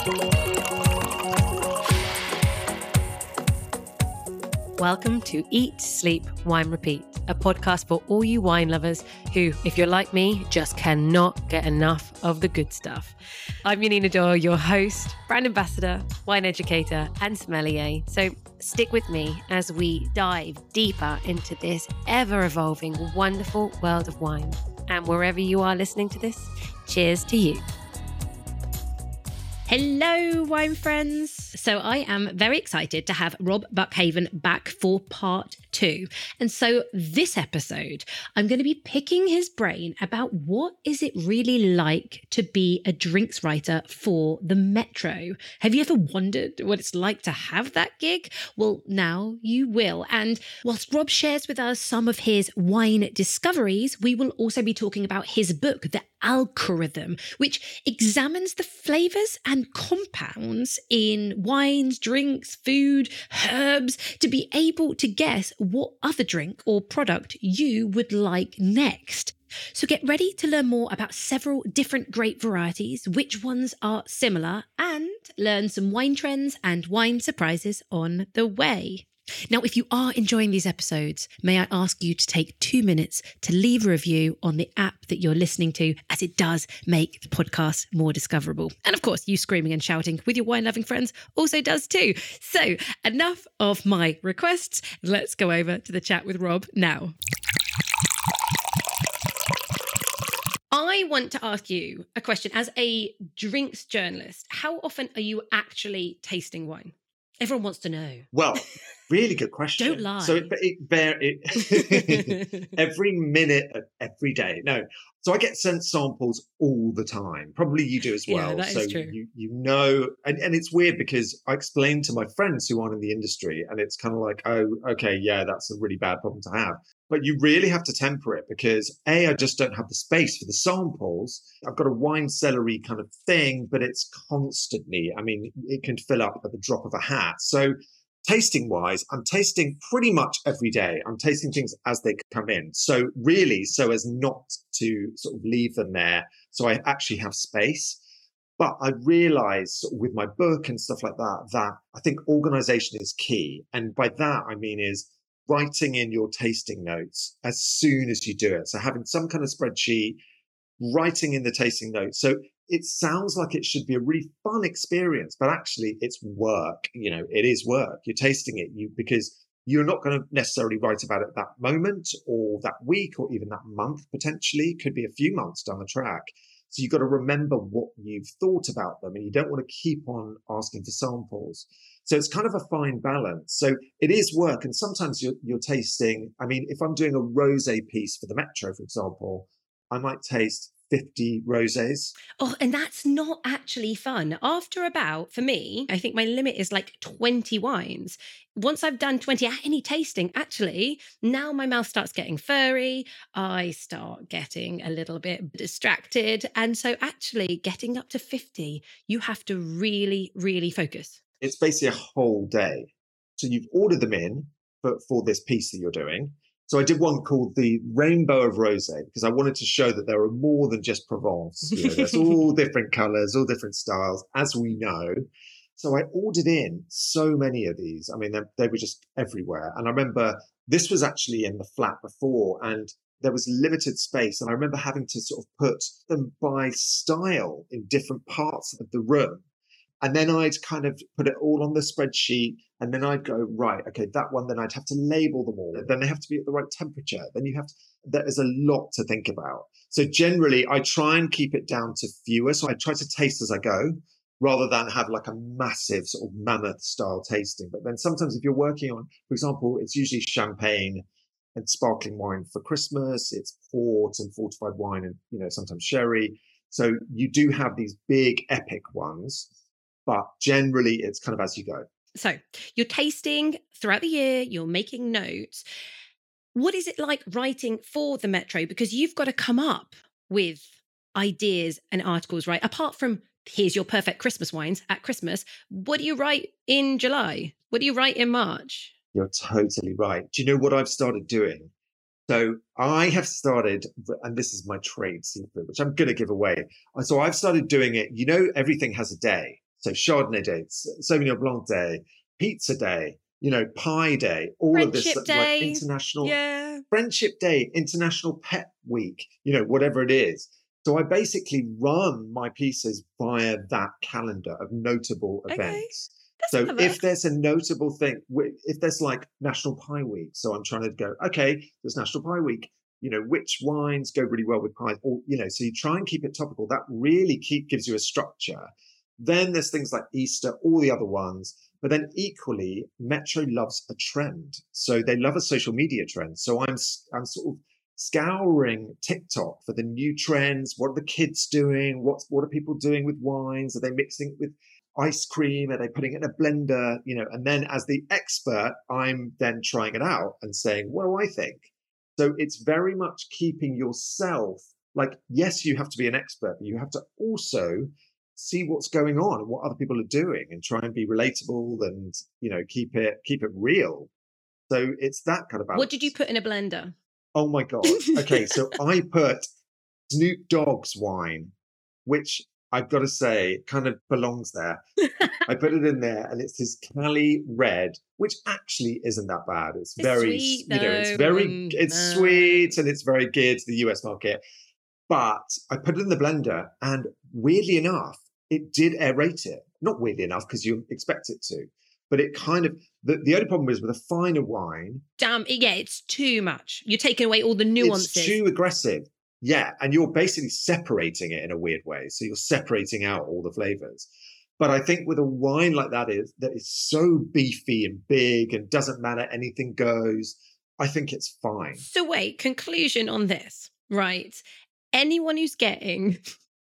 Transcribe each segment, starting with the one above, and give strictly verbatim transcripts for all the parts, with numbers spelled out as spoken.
Welcome to Eat, Sleep, Wine, Repeat, a podcast for all you wine lovers who, if you're like me, just cannot get enough of the good stuff. I'm Yanina Dorr, your host, brand ambassador, wine educator, and sommelier. So stick with me as we dive deeper into this ever-evolving, wonderful world of wine. And wherever you are listening to this, cheers to you. Hello, wine friends. So I am very excited to have Rob Buckhaven back for part two. And so this episode, I'm going to be picking his brain about what is it really like to be a drinks writer for the Metro. Have you ever wondered what it's like to have that gig? Well, now you will. And whilst Rob shares with us some of his wine discoveries, we will also be talking about his book, The Algorithm, which examines the flavors and compounds in wines, drinks, food, herbs, to be able to guess what other drink or product you would like next. So get ready to learn more about several different grape varieties, which ones are similar, and learn some wine trends and wine surprises on the way. Now, if you are enjoying these episodes, may I ask you to take two minutes to leave a review on the app that you're listening to, as it does make the podcast more discoverable. And of course, you screaming and shouting with your wine-loving friends also does too. So enough of my requests. Let's go over to the chat with Rob now. I want to ask you a question. As a drinks journalist, how often are you actually tasting wine? Everyone wants to know. Well, really good question. Don't lie. So it, it, bear, it every minute of every day. No. So I get sent samples all the time. Probably you do as well. Yeah, that so is true. You, you know, and, and it's weird because I explain to my friends who aren't in the industry and it's kind of like, oh, okay, yeah, that's a really bad problem to have. But you really have to temper it because A, I just don't have the space for the samples. I've got a wine celery kind of thing, but it's constantly, I mean, it can fill up at the drop of a hat. So tasting wise, I'm tasting pretty much every day. I'm tasting things as they come in. So really, so as not to sort of leave them there. So I actually have space. But I realized sort of with my book and stuff like that, that I think organization is key. And by that, I mean is writing in your tasting notes as soon as you do it. So having some kind of spreadsheet, writing in the tasting notes. So it sounds like it should be a really fun experience, but actually it's work. You know, it is work. You're tasting it you because you're not going to necessarily write about it that moment or that week or even that month, potentially. It could be a few months down the track. So you've got to remember what you've thought about them and you don't want to keep on asking for samples. So it's kind of a fine balance. So it is work. And sometimes you're, you're tasting, I mean, if I'm doing a rosé piece for the Metro, for example, I might taste fifty rosés. Oh, and that's not actually fun. After about, for me, I think my limit is like twenty wines. Once I've done twenty at any tasting, actually, now my mouth starts getting furry. I start getting a little bit distracted. And so actually getting up to fifty, you have to really, really focus. It's basically a whole day. So you've ordered them in for, for this piece that you're doing. So I did one called the Rainbow of Rosé because I wanted to show that there are more than just Provence. You know, there's all different colors, all different styles, as we know. So I ordered in so many of these. I mean, they, they were just everywhere. And I remember this was actually in the flat before and there was limited space. And I remember having to sort of put them by style in different parts of the room. And then I'd kind of put it all on the spreadsheet. And then I'd go, right, okay, that one, then I'd have to label them all. Then they have to be at the right temperature. Then you have to, there is a lot to think about. So generally, I try and keep it down to fewer. So I try to taste as I go rather than have like a massive sort of mammoth style tasting. But then sometimes if you're working on, for example, it's usually champagne and sparkling wine for Christmas. It's port and fortified wine and, you know, sometimes sherry. So you do have these big epic ones. But generally, it's kind of as you go. So you're tasting throughout the year, you're making notes. What is it like writing for the Metro? Because you've got to come up with ideas and articles, right? Apart from, here's your perfect Christmas wines at Christmas. What do you write in July? What do you write in March? You're totally right. Do you know what I've started doing? So I have started, and this is my trade secret, which I'm going to give away. So I've started doing it. You know, everything has a day. So Chardonnay Day, Sauvignon Blanc Day, Pizza Day, you know, Pie Day, all Friendship of this Day. like international Yeah. Friendship Day, International Pet Week, you know, whatever it is. So I basically run my pieces via that calendar of notable Okay. events. That's So clever. if there's a notable thing, if there's like National Pie Week, so I'm trying to go, okay, there's National Pie Week, you know, which wines go really well with pies, or, you know, so you try and keep it topical. That really keep gives you a structure. Then there's things like Easter, all the other ones. But then equally, Metro loves a trend. So they love a social media trend. So I'm, I'm sort of scouring TikTok for the new trends. What are the kids doing? What's, what are people doing with wines? Are they mixing it with ice cream? Are they putting it in a blender? You know, and then as the expert, I'm then trying it out and saying, what do I think? So it's very much keeping yourself, like, yes, you have to be an expert, but you have to also see what's going on and what other people are doing and try and be relatable and, you know, keep it, keep it real. So it's that kind of balance. What did you put in a blender? Oh my God. Okay. So I put Snoop Dogg's wine, which I've got to say kind of belongs there. I put it in there and it's his Cali Red, which actually isn't that bad. It's, It's very, sweet, you know, it's though. very, it's Mm, sweet and it's very geared to the U S market. But I put it in the blender and weirdly enough, it did aerate it. Not weirdly enough, because you expect it to. But it kind of, the, the only problem is with a finer wine. Damn, yeah, it's too much. You're taking away all the nuances. It's too aggressive. Yeah. And you're basically separating it in a weird way. So you're separating out all the flavors. But I think with a wine like that is that is so beefy and big and doesn't matter, anything goes, I think it's fine. So wait, conclusion on this, right? Anyone who's getting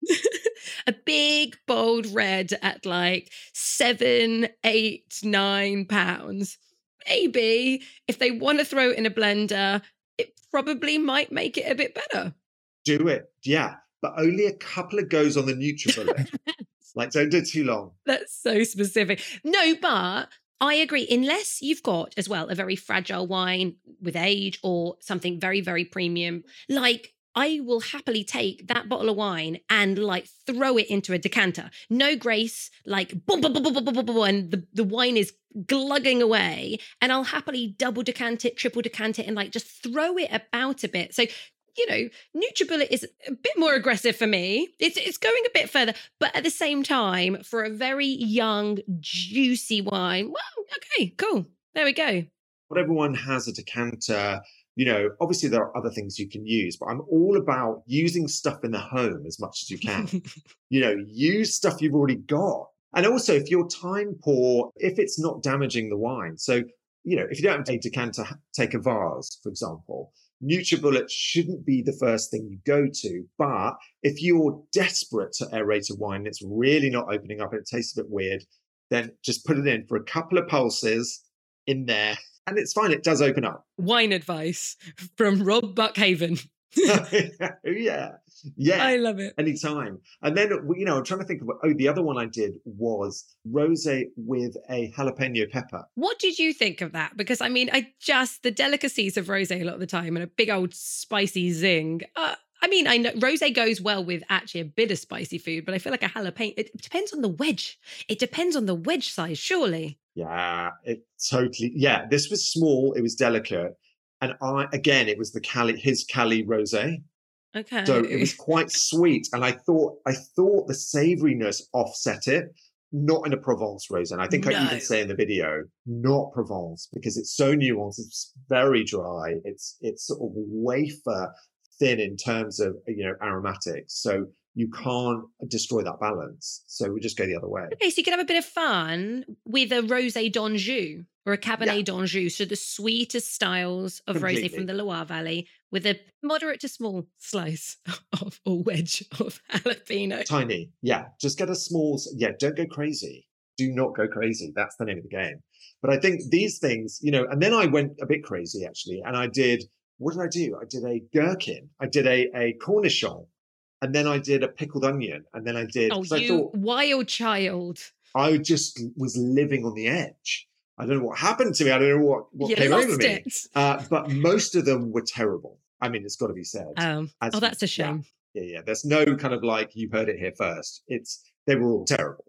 a big bold red at like seven, eight, nine pounds, maybe if they want to throw it in a blender, it probably might make it a bit better. Do it. Yeah. But only a couple of goes on the NutriBullet. Like, don't do it too long. That's so specific. No, but I agree. Unless you've got as well a very fragile wine with age or something very, very premium, like I will happily take that bottle of wine and like throw it into a decanter. No grace, like boom, boom, boom, boom, boom, boom, boom, and the, the wine is glugging away. And I'll happily double decant it, triple decant it, and like just throw it about a bit. So, you know, NutriBullet is a bit more aggressive for me. It's it's going a bit further, but at the same time, for a very young, juicy wine, well, okay, cool. There we go. Not everyone has a decanter. You know, obviously there are other things you can use, but I'm all about using stuff in the home as much as you can. You know, use stuff you've already got. And also, if you're time poor, if it's not damaging the wine. So, you know, if you don't have a decanter, take a vase, for example. NutriBullet shouldn't be the first thing you go to. But if you're desperate to aerate a wine, it's really not opening up and it tastes a bit weird, then just put it in for a couple of pulses in there. And it's fine. It does open up. Wine advice from Rob Buckhaven. yeah. Yeah. I love it. Anytime. And then, you know, I'm trying to think of, oh, the other one I did was rosé with a jalapeno pepper. What did you think of that? Because I mean, I just, the delicacies of rosé a lot of the time and a big old spicy zing. Uh, I mean, I know rosé goes well with actually a bit of spicy food, but I feel like a jalapeno, it depends on the wedge. It depends on the wedge size, surely. Yeah, it totally, yeah, this was small, it was delicate. And I, again, it was the Cali, his Cali rosé. Okay. So it was quite sweet. And I thought, I thought the savoriness offset it, not in a Provence rosé. And I think No. I even say in the video, not Provence, because it's so nuanced. It's very dry. It's, it's sort of wafer thin in terms of, you know, aromatics. So you can't destroy that balance. So we just go the other way. Okay, so you can have a bit of fun with a rosé d'Anjou or a Cabernet Yeah. d'Anjou. So the sweetest styles of rosé Completely. from the Loire Valley with a moderate to small slice of or wedge of jalapeno. Tiny. Yeah. Just get a small, yeah, don't go crazy. Do not go crazy. That's the name of the game. But I think these things, you know, and then I went a bit crazy actually. And I did, what did I do? I did a gherkin. I did a, a cornichon. And then I did a pickled onion. And then I did, Oh, 'cause I you thought wild child. I just was living on the edge. I don't know what happened to me. I don't know what, what You came lost over me. it. Uh, but most of them were terrible. I mean, it's got to be said. Um, As oh, you- that's a yeah. shame. Yeah, yeah. There's no kind of like, you heard it here first. It's, they were all terrible.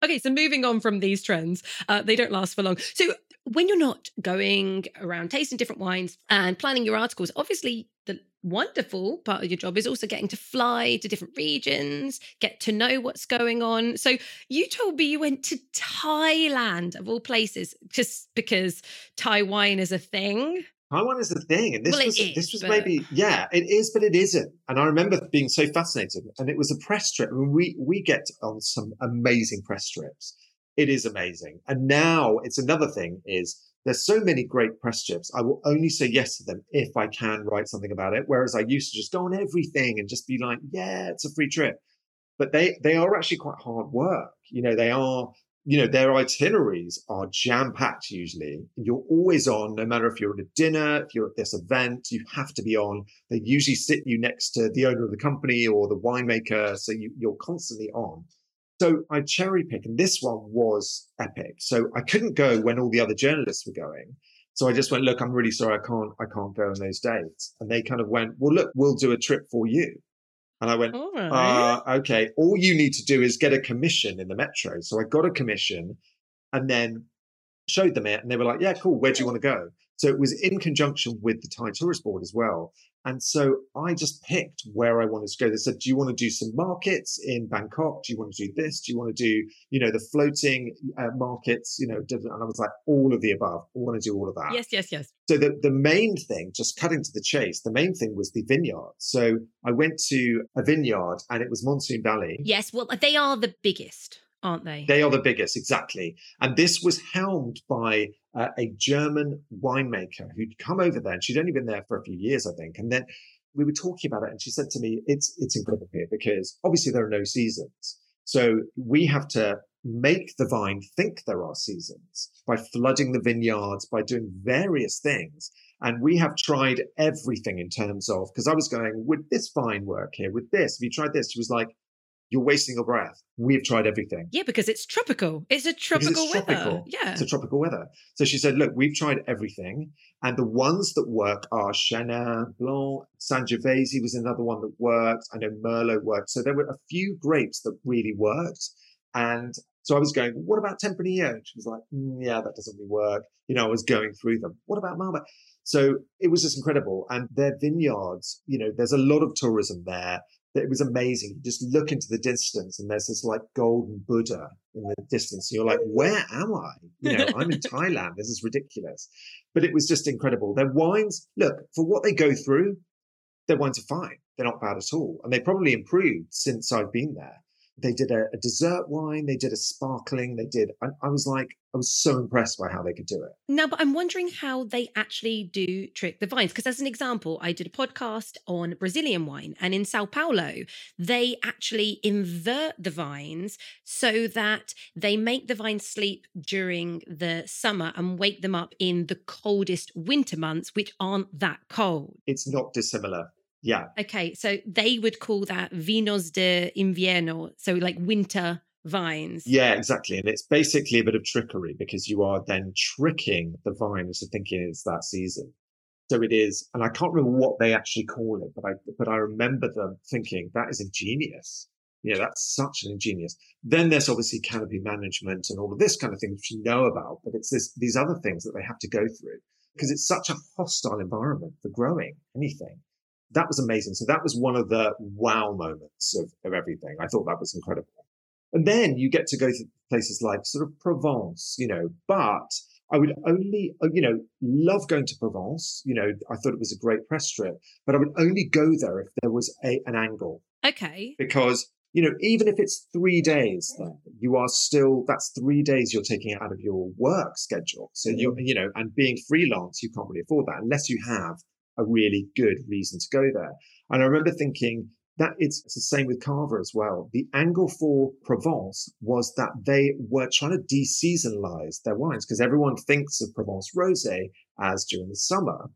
Okay, so moving on from these trends, uh, they don't last for long. So when you're not going around tasting different wines and planning your articles, obviously the wonderful part of your job is also getting to fly to different regions, get to know what's going on. So you told me you went to Thailand, of all places, just because Thai wine is a thing. Taiwan is the thing, and this Well, it was is, this was but- maybe yeah, it is, but it isn't. And I remember being so fascinated, and it was a press trip. I mean, we we get on some amazing press trips. It is amazing, and now it's another thing is there's so many great press trips. I will only say yes to them if I can write something about it. Whereas I used to just go on everything and just be like, yeah, it's a free trip. But they they are actually quite hard work. You know, they are. You know, their itineraries are jam-packed usually. You're always on, no matter if you're at a dinner, if you're at this event, you have to be on. They usually sit you next to the owner of the company or the winemaker, so you, you're constantly on. So I cherry pick, and this one was epic. So I couldn't go when all the other journalists were going. So I just went, look, I'm really sorry, I can't, I can't go on those dates. And they kind of went, well, look, we'll do a trip for you. And I went, All right. uh, okay, all you need to do is get a commission in the Metro. So I got a commission and then showed them it. And they were like, yeah, cool. Where do you want to go? So it was in conjunction with the Thai Tourist Board as well. And so I just picked where I wanted to go. They said, do you want to do some markets in Bangkok? Do you want to do this? Do you want to do, you know, the floating uh, markets? You know, and I was like, all of the above. I want to do all of that. Yes, yes, yes. So the, the main thing, just cutting to the chase, the main thing was the vineyard. So I went to a vineyard and it was Monsoon Valley. Yes, well, they are the biggest, aren't they? They are the biggest, exactly. And this was helmed by uh, a German winemaker who'd come over there, and she'd only been there for a few years, I think. And then we were talking about it, and she said to me, it's it's incredible here because obviously there are no seasons. So we have to make the vine think there are seasons by flooding the vineyards, by doing various things. And we have tried everything in terms of, because I was going, would this vine work here? With this, have you tried this? She was like, you're wasting your breath. We've tried everything. Yeah, because it's tropical. It's a tropical it's weather. tropical. Yeah. It's a tropical weather. So she said, look, we've tried everything. And the ones that work are Chenin Blanc, Sangiovese was another one that worked. I know Merlot worked. So there were a few grapes that really worked. And so I was going, what about Tempranillo? She was like, mm, yeah, that doesn't really work. You know, I was going through them. What about Malbec? So it was just incredible. And their vineyards, you know, there's a lot of tourism there. It was amazing. You just look into the distance and there's this like golden Buddha in the distance. And you're like, where am I? You know, I'm in Thailand. This is ridiculous. But it was just incredible. Their wines, look, for what they go through, their wines are fine. They're not bad at all. And they probably improved since I've been there. They did a, a dessert wine. They did a sparkling. They did. I, I was like, I was so impressed by how they could do it. Now, but I'm wondering how they actually do trick the vines. Because as an example, I did a podcast on Brazilian wine. And in Sao Paulo, they actually invert the vines so that they make the vines sleep during the summer and wake them up in the coldest winter months, which aren't that cold. It's not dissimilar. Yeah. Okay, so they would call that vinos de invierno, so like winter vines. Yeah, exactly. And it's basically a bit of trickery because you are then tricking the vine into thinking it's that season. So it is, and I can't remember what they actually call it, but I but I remember them thinking that is ingenious. You know, that's such an ingenious. Then there's obviously canopy management and all of this kind of thing which you know about, but it's this these other things that they have to go through because it's such a hostile environment for growing anything. That was amazing. So that was one of the wow moments of, of everything. I thought that was incredible. And then you get to go to places like sort of Provence, you know, but I would only, you know, love going to Provence. You know, I thought it was a great press trip, but I would only go there if there was a, an angle. Okay. Because, you know, even if it's three days, then you are still, that's three days you're taking out of your work schedule. So you're, you know, and being freelance, you can't really afford that unless you have a really good reason to go there. And I remember thinking that it's, it's the same with Cava as well. The angle for Provence was that they were trying to de-seasonalize their wines because everyone thinks of Provence Rosé as during the summer.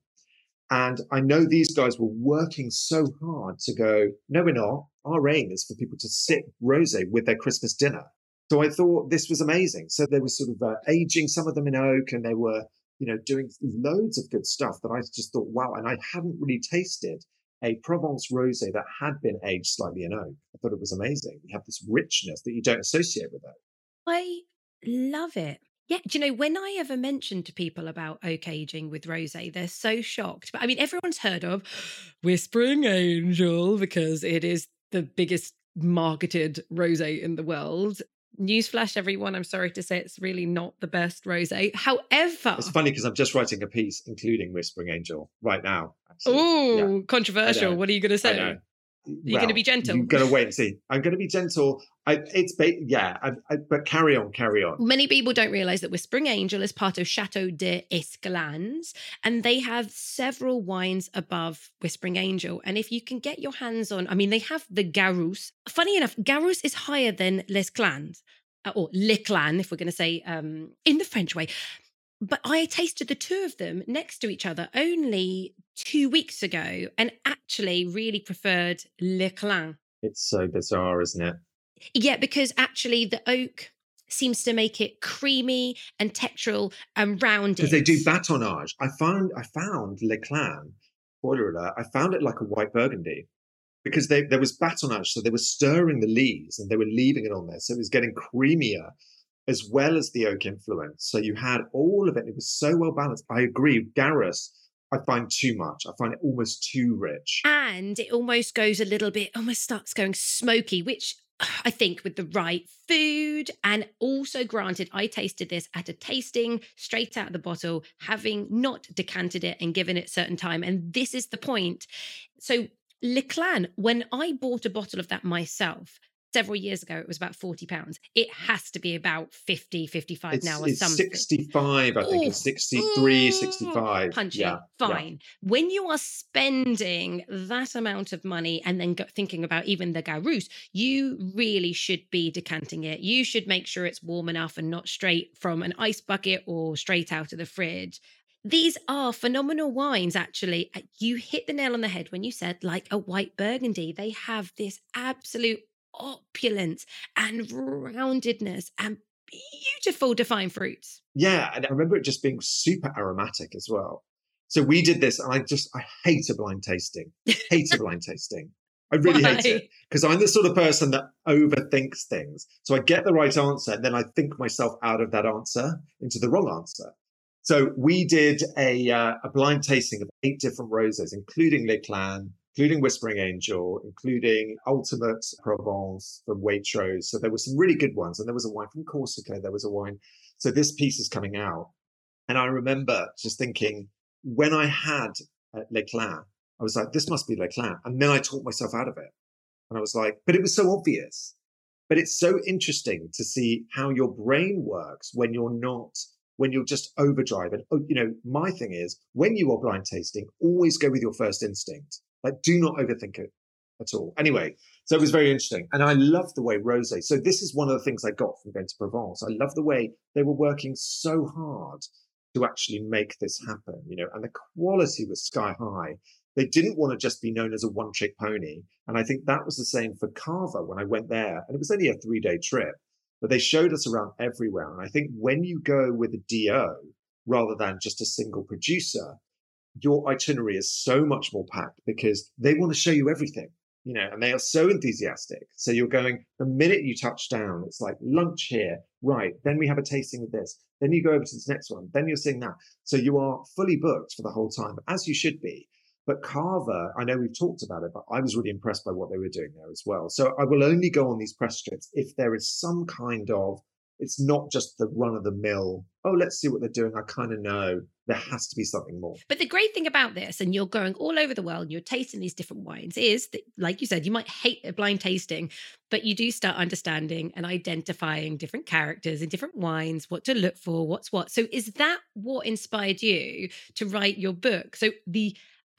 And I know these guys were working so hard to go, no, we're not. Our aim is for people to sip rosé with their Christmas dinner. So I thought this was amazing. So they were sort of uh, aging some of them in oak and they were, you know, doing loads of good stuff that I just thought, wow. And I hadn't really tasted a Provence rosé that had been aged slightly in oak. I thought it was amazing. You have this richness that you don't associate with it. I love it. Yeah, do you know, when I ever mention to people about oak aging with rosé, they're so shocked. But I mean, everyone's heard of Whispering Angel because it is the biggest marketed rosé in the world. Newsflash, everyone, I'm sorry to say it's really not the best rosé. However, it's funny because I'm just writing a piece including Whispering Angel right now. Oh, yeah. controversial. What are you going to say? I know. You're well, going to be gentle. You're going to wait and see. I'm going to be gentle. I, it's ba- yeah, I, I, but carry on, carry on. Many people don't realize that Whispering Angel is part of Chateau de Escalans, and they have several wines above Whispering Angel. And if you can get your hands on, I mean, they have the Garous. Funny enough, Garous is higher than Les Clans, or Le Clan, if we're going to say um, in the French way. But I tasted the two of them next to each other only two weeks ago and actually really preferred Le Clan. It's so bizarre, isn't it? Yeah, because actually the oak seems to make it creamy and textural and rounded. Because they do batonnage. I found I found Le Clan, spoiler alert, I found it like a white Burgundy. Because they, there was batonnage, so they were stirring the lees and they were leaving it on there. So it was getting creamier as well as the oak influence. So you had all of it. It was so well balanced. I agree. Garous, I find too much. I find it almost too rich. And it almost goes a little bit, almost starts going smoky, which I think with the right food. And also granted, I tasted this at a tasting straight out of the bottle, having not decanted it and given it certain time. And this is the point. So Le Clan, when I bought a bottle of that myself, several years ago, it was about forty pounds. It has to be about fifty, fifty-five it's, now or it's something. sixty-five, I think. Ooh, it's sixty-three, ooh, sixty-five. Punchy, yeah, fine. Yeah. When you are spending that amount of money and then go, thinking about even the Garous, you really should be decanting it. You should make sure it's warm enough and not straight from an ice bucket or straight out of the fridge. These are phenomenal wines, actually. You hit the nail on the head when you said like a white Burgundy. They have this absolute opulence and roundedness and beautiful defined fruits. Yeah, and I remember it just being super aromatic as well. So we did this, and I just, I hate a blind tasting. Hate a blind tasting. I really Why? hate it because I'm the sort of person that overthinks things. So I get the right answer, and then I think myself out of that answer into the wrong answer. So we did a uh, a blind tasting of eight different roses, including Le Clan, including Whispering Angel, including Ultimate Provence from Waitrose. So there were some really good ones. And there was a wine from Corsica. There was a wine. So this piece is coming out. And I remember just thinking, when I had uh, Le Clan, I was like, this must be Le Clan. And then I talked myself out of it. And I was like, but it was so obvious. But it's so interesting to see how your brain works when you're not, when you're just overdriving. Oh, you know, my thing is, when you are blind tasting, always go with your first instinct. Like, do not overthink it at all. Anyway, so it was very interesting. And I love the way rosé. So this is one of the things I got from going to Provence. I love the way they were working so hard to actually make this happen, you know, and the quality was sky high. They didn't want to just be known as a one-trick pony. And I think that was the same for Cava when I went there. And it was only a three-day trip, but they showed us around everywhere. And I think when you go with a D O rather than just a single producer, your itinerary is so much more packed because they want to show you everything, you know, and they are so enthusiastic. So you're going, the minute you touch down, it's like lunch here, right? Then we have a tasting of this. Then you go over to this next one. Then you're seeing that. So you are fully booked for the whole time, as you should be. But Cava, I know we've talked about it, but I was really impressed by what they were doing there as well. So I will only go on these press trips if there is some kind of, it's not just the run of the mill, oh, let's see what they're doing. I kind of know there has to be something more. But the great thing about this, and you're going all over the world and you're tasting these different wines, is that, like you said, you might hate a blind tasting, but you do start understanding and identifying different characters in different wines, what to look for, what's what. So is that what inspired you to write your book? So the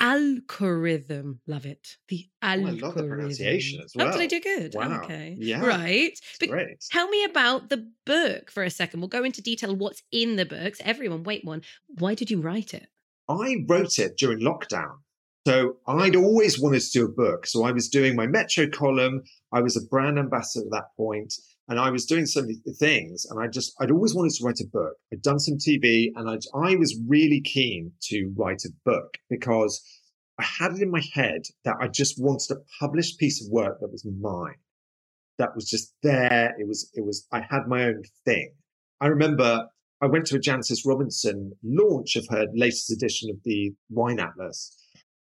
algorithm, love it. The algorithm. Oh, I love the pronunciation as well. Oh, did I do good? Wow. Okay. Yeah. Right. But great. tell me about the book for a second. We'll go into detail what's in the books. Everyone, wait one. Why did you write it? I wrote it during lockdown. So I'd always wanted to do a book. So I was doing my Metro column. I was a brand ambassador at that point. And I was doing so many things, and I just, I'd always wanted to write a book. I'd done some T V, and I'd, I was really keen to write a book because I had it in my head that I just wanted a published piece of work that was mine, that was just there. It was, it was, I had my own thing. I remember I went to a Jancis Robinson launch of her latest edition of the Wine Atlas.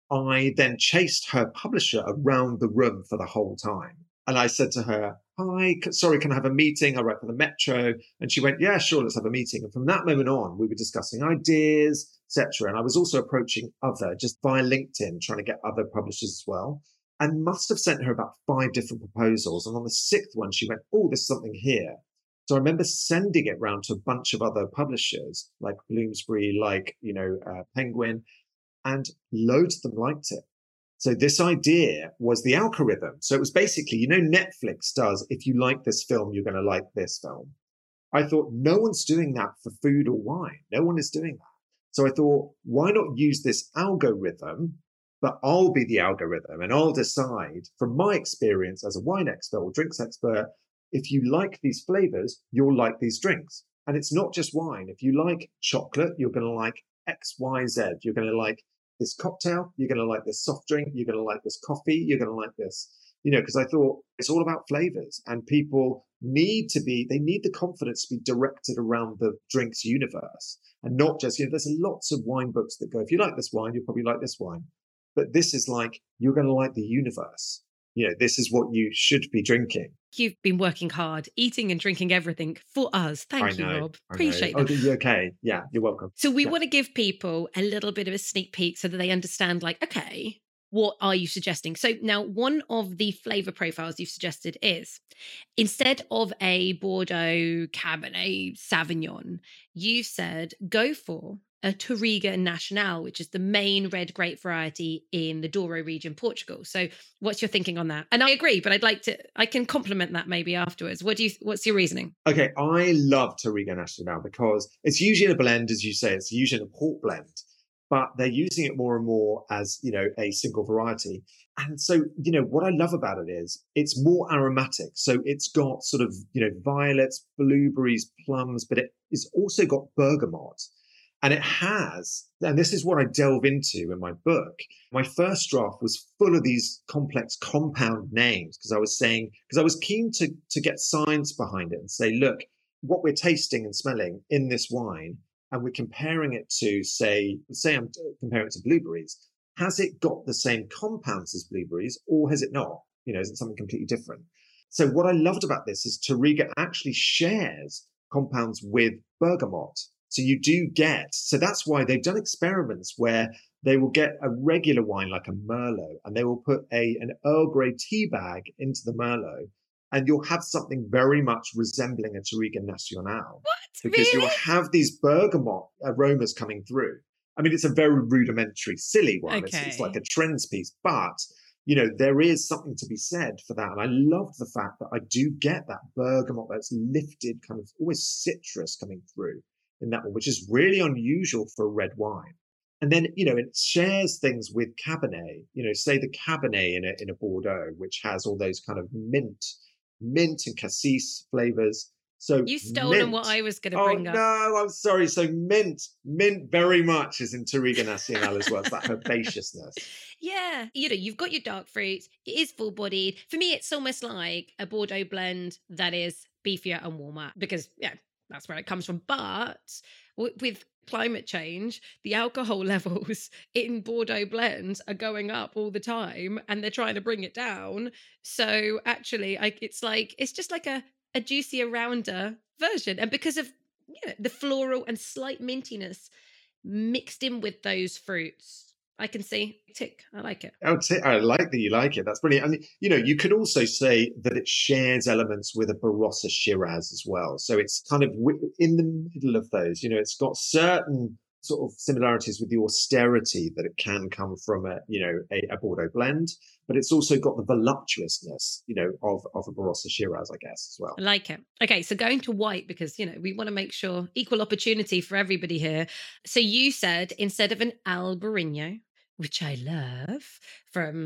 I then chased her publisher around the room for the whole time. And I said to her, hi, sorry, can I have a meeting? I write for the Metro. And she went, yeah, sure, let's have a meeting. And from that moment on, we were discussing ideas, et cetera. And I was also approaching other, just via LinkedIn, trying to get other publishers as well. And must have sent her about five different proposals. And on the sixth one, she went, oh, there's something here. So I remember sending it round to a bunch of other publishers, like Bloomsbury, like, you know, uh, Penguin, and loads of them liked it. So this idea was the algorithm. So it was basically, you know, Netflix does, if you like this film, you're going to like this film. I thought, no one's doing that for food or wine. No one is doing that. So I thought, why not use this algorithm, but I'll be the algorithm and I'll decide from my experience as a wine expert or drinks expert, if you like these flavors, you'll like these drinks. And it's not just wine. If you like chocolate, you're going to like X, Y, Z. You're going to like this cocktail, you're going to like this soft drink, you're going to like this coffee, you're going to like this, you know, because I thought it's all about flavors and people need to be, they need the confidence to be directed around the drinks universe and not just, you know, there's lots of wine books that go, if you like this wine, you'll probably like this wine. But this is like, you're going to like the universe. You know, this is what you should be drinking. You've been working hard, eating and drinking everything for us. Thank I you, know, Rob. I Appreciate know. that. Oh, you're okay. Yeah, you're welcome. So we Yeah. want to give people a little bit of a sneak peek so that they understand, like, okay, what are you suggesting? So now one of the flavor profiles you've suggested is, instead of a Bordeaux Cabernet Sauvignon, you've said go for a Touriga Nacional, which is the main red grape variety in the Douro region, Portugal. So what's your thinking on that? And I agree, but I'd like to, I can compliment that maybe afterwards. What do you, what's your reasoning? Okay, I love Touriga Nacional because it's usually in a blend, as you say, it's usually in a port blend, but they're using it more and more as, you know, a single variety. And so, you know, what I love about it is it's more aromatic. So it's got sort of, you know, violets, blueberries, plums, but it it's also got bergamot. And it has, and this is what I delve into in my book. My first draft was full of these complex compound names because I was saying, because I was keen to, to get science behind it and say, look, what we're tasting and smelling in this wine, and we're comparing it to, say, say I'm comparing it to blueberries. Has it got the same compounds as blueberries or has it not? You know, is it something completely different? So what I loved about this is Touriga actually shares compounds with bergamot. So you do get, so that's why they've done experiments where they will get a regular wine like a Merlot and they will put a an Earl Grey tea bag into the Merlot and you'll have something very much resembling a Touriga Nacional. What? Because Really? you'll have these bergamot aromas coming through. I mean, it's a very rudimentary, silly one. Okay. It's, it's like a trends piece, but you know, there is something to be said for that. And I love the fact that I do get that bergamot that's lifted, kind of almost citrus coming through in that one, which is really unusual for a red wine. And then, you know, it shares things with Cabernet, you know, say the Cabernet in a, in a Bordeaux, which has all those kind of mint, mint and cassis flavors. So You've stolen mint. what I was going to Oh, bring up. no, I'm sorry. So mint, mint very much is in Touriga Nacional as well. It's that herbaceousness. Yeah. You know, you've got your dark fruits. It is full bodied. For me, it's almost like a Bordeaux blend that is beefier and warmer because, yeah, that's where it comes from. But w- with climate change, the alcohol levels in Bordeaux blends are going up all the time and they're trying to bring it down. So actually, I, it's like, it's just like a, a juicier, rounder version. And because of, you know, the floral and slight mintiness mixed in with those fruits, I can see tick. I like it. Oh, t- I like that you like it. That's brilliant. And, you know, you could also say that it shares elements with a Barossa Shiraz as well. So it's kind of w- in the middle of those, you know, it's got certain sort of similarities with the austerity that it can come from a, you know, a, a Bordeaux blend, but it's also got the voluptuousness, you know, of, of a Barossa Shiraz, I guess, as well. I like it. Okay, so going to white because, you know, we want to make sure equal opportunity for everybody here. So you said instead of an Albarino, which I love, from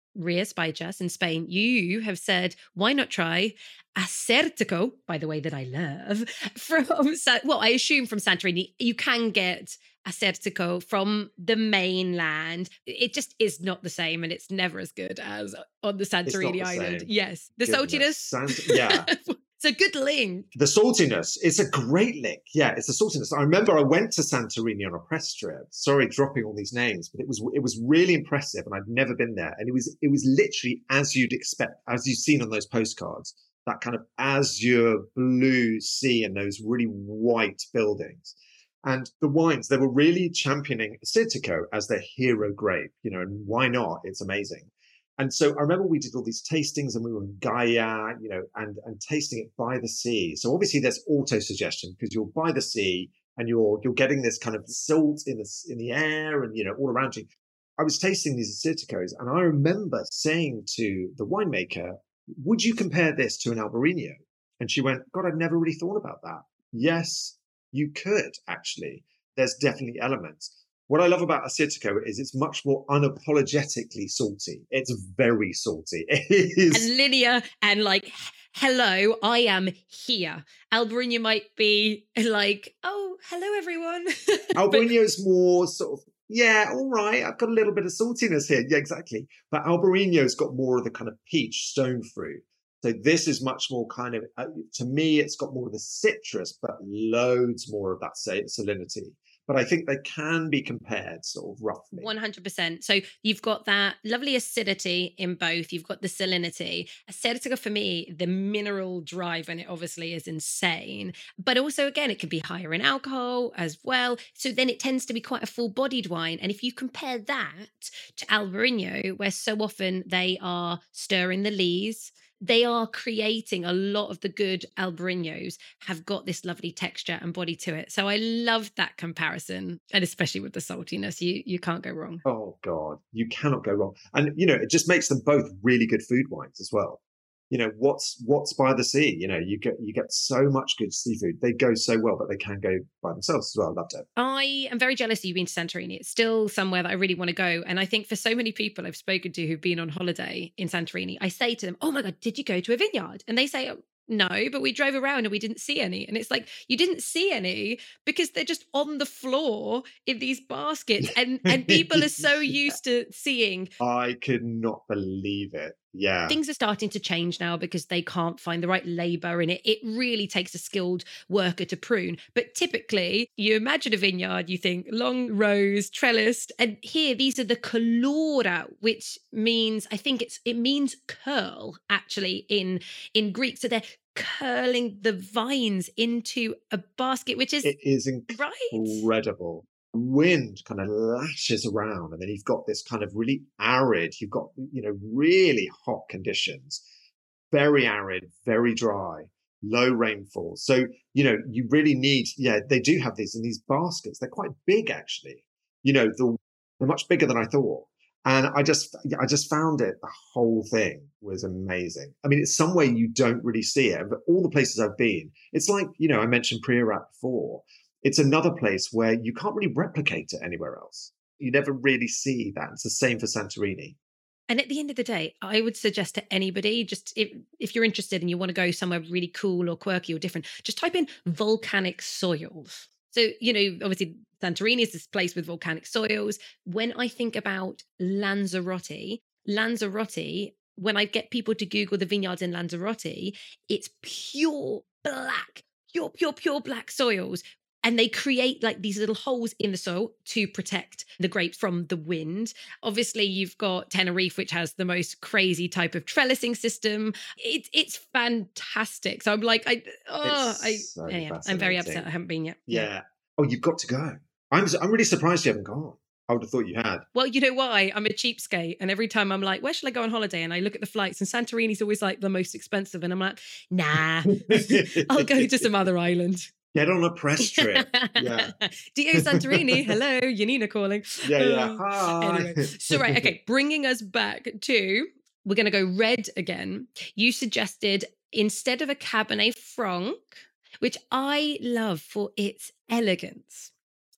Rías Baixas in Spain, you have said, why not try Acertico, by the way, that I love, from, well, I assume from Santorini. You can get Acertico from the mainland. It just is not the same, and it's never as good as on the Santorini the island. same. Yes. The Goodness. saltiness. Sant- yeah. It's a good link. The saltiness, it's a great link. Yeah, it's the saltiness. I remember I went to Santorini on a press trip. Sorry, dropping all these names, but it was it was really impressive, and I'd never been there. And it was it was literally as you'd expect, as you've seen on those postcards, that kind of azure blue sea and those really white buildings. And the wines, they were really championing Assyrtiko as their hero grape, you know, and why not? It's amazing. And so I remember we did all these tastings, and we were in Gaia, you know, and, and tasting it by the sea. So obviously there's auto-suggestion because you're by the sea and you're you're getting this kind of salt in the in the air and, you know, all around you. I was tasting these Assyrtikos, and I remember saying to the winemaker, would you compare this to an Albarino? And she went, God, I'd never really thought about that. Yes, you could, actually. There's definitely elements. What I love about Assyrtiko is it's much more unapologetically salty. It's very salty. It is. And linear and like, hello, I am here. Albarino might be like, oh, hello, everyone. Albarino's more sort of, yeah, all right, I've got a little bit of saltiness here. Yeah, exactly. But Albarino's got more of the kind of peach stone fruit. So this is much more kind of, uh, to me, it's got more of the citrus, but loads more of that salinity. But I think they can be compared sort of roughly. one hundred percent. So you've got that lovely acidity in both. You've got the salinity. Assyrtiko, for me, the mineral drive in it obviously is insane. But also, again, it can be higher in alcohol as well. So then it tends to be quite a full-bodied wine. And if you compare that to Albarino, where so often they are stirring the lees, they are creating a lot of the good Albarinos have got this lovely texture and body to it. So I love that comparison. And especially with the saltiness, you you can't go wrong. Oh, God, you cannot go wrong. And, you know, it just makes them both really good food wines as well. You know, what's what's by the sea? You know, you get you get so much good seafood. They go so well, but they can go by themselves as well. I loved it. I am very jealous that you've been to Santorini. It's still somewhere that I really want to go. And I think for so many people I've spoken to who've been on holiday in Santorini, I say to them, oh my God, did you go to a vineyard? And they say, oh, no, but we drove around and we didn't see any. And it's like, you didn't see any because they're just on the floor in these baskets. And, and people are so used to seeing. I could not believe it. Yeah. Things are starting to change now because they can't find the right labor in it. It really takes a skilled worker to prune. But typically, you imagine a vineyard, you think long rows, trellised. And here, these are the colura, which means, I think it's it means curl, actually, in, in Greek. So they're curling the vines into a basket, which is... It is incredible. Right? Wind kind of lashes around, and then you've got this kind of really arid, you've got, you know, really hot conditions, very arid, very dry, low rainfall. So, you know, you really need, yeah, they do have these in these baskets. They're quite big, actually. You know, the, they're much bigger than I thought. And I just, I just found it, the whole thing was amazing. I mean, it's somewhere you don't really see it, but all the places I've been, it's like, you know, I mentioned Priorat before. It's another place where you can't really replicate it anywhere else. You never really see that. It's the same for Santorini. And at the end of the day, I would suggest to anybody, just if, if you're interested and you want to go somewhere really cool or quirky or different, just type in volcanic soils. So, you know, obviously Santorini is this place with volcanic soils. When I think about Lanzarote, Lanzarote, when I get people to Google the vineyards in Lanzarote, it's pure black, pure, pure, pure black soils. And they create like these little holes in the soil to protect the grapes from the wind. Obviously, you've got Tenerife, which has the most crazy type of trellising system. It, it's fantastic. So I'm like, I, oh, I, so yeah, I'm very upset I haven't been yet. Yeah. yeah. Oh, you've got to go. I'm, I'm really surprised you haven't gone. I would have thought you had. Well, you know why? I'm a cheapskate. And every time I'm like, where should I go on holiday? And I look at the flights, and Santorini's always like the most expensive. And I'm like, nah, I'll go to some other island. Get on a press trip. Yeah. Dio Santorini, hello, Yanina calling. Yeah, yeah. Hi. Anyway, so right, okay, bringing us back to, we're going to go red again. You suggested instead of a Cabernet Franc, which I love for its elegance,